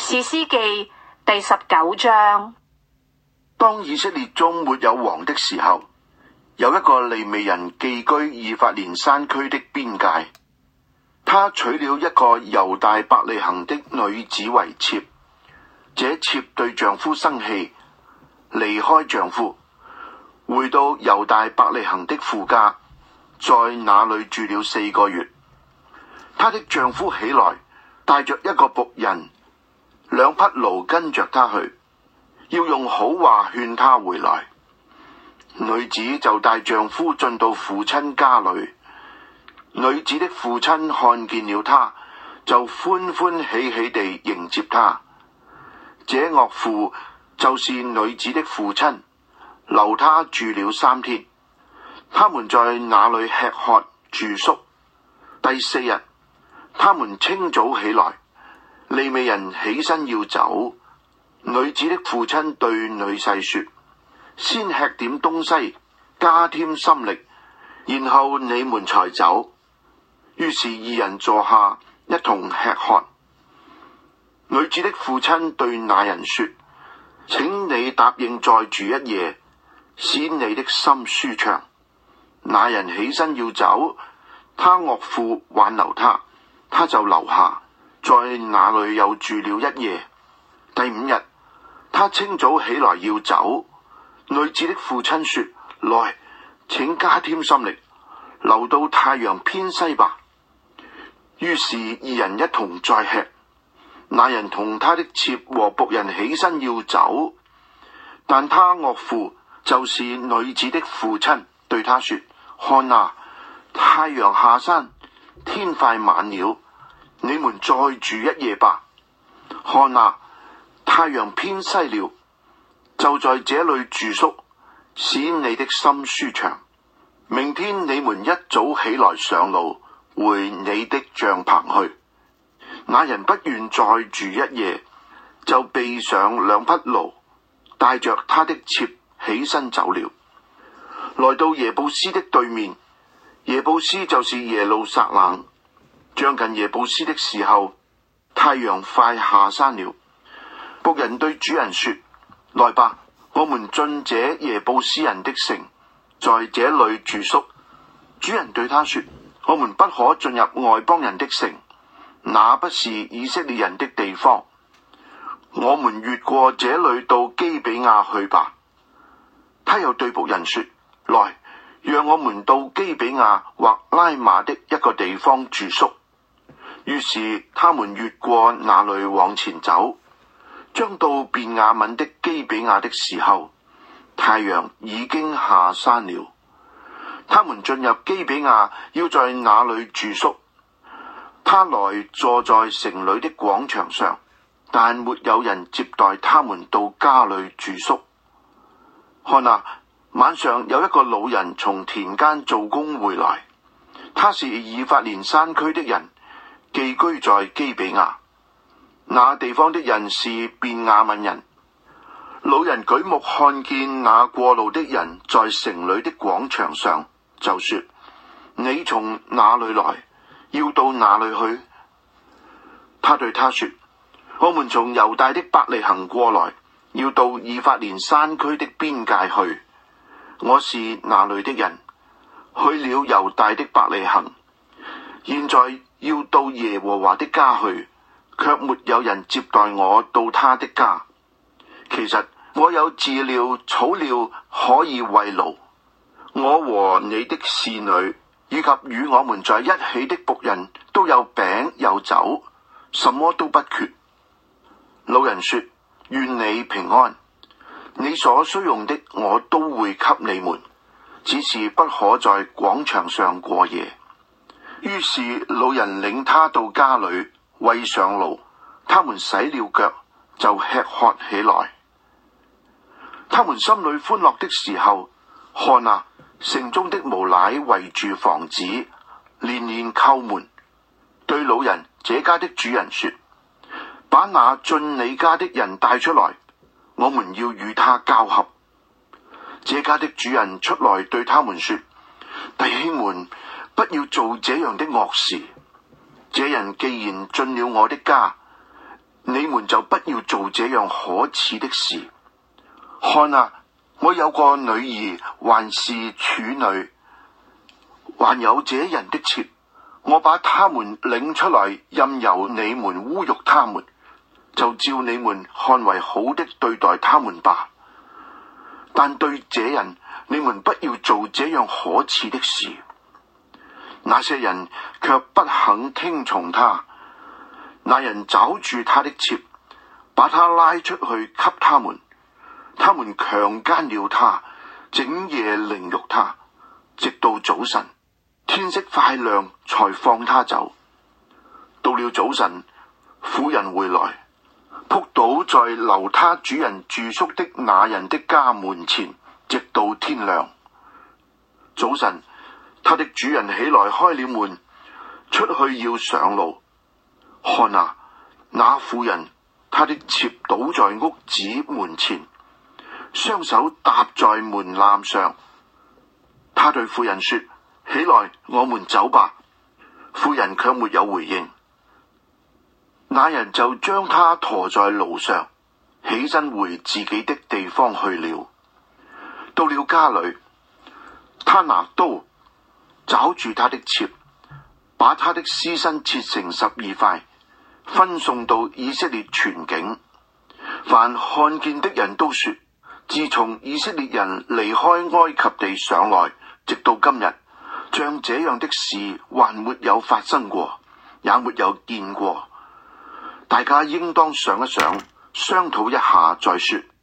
士師記第19章。 當以色列中沒有王的時候，有一個利未人寄居以法蓮山區的邊界，他娶了一個猶大伯利恆的女子為妾。這妾對丈夫生氣，離開丈夫，回到猶大伯利恆的父家，在那裏住了4個月。她的丈夫起來，帶着一個僕人、2匹驢跟着她去，要用好話勸她回來。女子就帶丈夫進到父親家裏，女子的父親看見了她，就歡歡喜喜地迎接她。這岳父就是女子的父親，留她住了3天。他們在那裏吃喝住宿。第4日，他們清早起來，利未人起身要走。女子的父親對女婿說：先吃點東西，加添心力，然後你們才走。於是2人坐下，一同吃喝。女子的父親對那人說：請你答應再住一夜，使你的心舒暢。那人起身要走，他岳父挽留他，他就留下，在那裏又住了1夜。第5日，他清早起來要走，女子的父親說：來，請加添心力，留到太陽偏西吧。於是2人一同再吃。那人同他的妾和僕人起身要走，但他岳父就是女子的父親對他說：看啊，太陽下山，天快晚了，你們再住1夜吧。看啊，太陽偏西了，就在這裏住宿，使你的心舒暢。明天你們一早起來上路，回你的帳棚去。那人不願再住1夜，就備上2匹驢，帶着他的妾起身走了，來到耶布斯的對面。耶布斯就是耶路撒冷。將近耶布斯的時候，太陽快下山了。僕人對主人說：來吧，我們進這耶布斯人的城，在這裏住宿。主人對他說：我們不可進入外邦人的城，那不是以色列人的地方。我們越過這裏到基比亞去吧。他又對僕人說：來，讓我們到基比亞或拉馬的一個地方住宿。於是他們越過那裏往前走，將到便雅憫的基比亞的時候，太陽已經下山了。他們進入基比亞，要在那裏住宿。他來坐在城裏的廣場上，但沒有人接待他們到家裏住宿。看啊，晚上有一個老人從田間做工回來，他是以法蓮山區的人，寄居在基比亞。那地方的人是便雅憫人。老人舉目看見那過路的人在城裏的廣場上，就說：你從哪裏來？要到哪裏去？他對他說：我們從猶大的伯利恆過來，要到以法蓮山區的邊界去。我是那裏的人，去了猶大的伯利恆，現在要到耶和華的家去，卻沒有人接待我到他的家。其實我有飼料草料可以慰勞，我和你的侍女以及與我們在一起的僕人都有餅有酒，什麼都不缺。老人說：願你平安，你所需用的我都會給你們，只是不可在廣場上過夜。於是老人領他到家裏，餵上驢，他們洗了腳，就吃喝起來。他們心裏歡樂的時候，看啊，城中的無賴圍住房子，連連叩門，對老人這家的主人說：把那進你家的人帶出來，我們要與他交合。這家的主人出來對他們說：弟兄們，不要做這樣的惡事。這人既然進了我的家， 你們就不要做這樣可恥的事。看啊，我有個女兒還是處女，還有這人的妾，我把他們領出來，任由你們侮辱他們，就照你們看為好的對待他們吧。但對這人，你們不要做這樣可恥的事。那些人卻不肯聽從他，那人抓住他的妾，把他拉出去給他們，他們強姦了他，整夜凌辱他，直到早晨，天色快亮才放他走。到了早晨，婦人回來，仆倒在留他主人住宿的那人的家門前，直到天亮。早晨，他的主人起來開了門，出去要上路，看啊，那婦人他的妾倒在屋子門前，雙手搭在門檻上。他對婦人說：起來，我們走吧。婦人卻沒有回應。那人就將他馱在路上，起身回自己的地方去了。到了家裏，他拿刀抓住他的妾，把他的屍身切成12塊，分送到以色列全境。凡看見的人都說，自從以色列人離開埃及地上來，直到今日，像這樣的事還沒有發生過，也沒有見過。大家應當想一想，商討一下再說。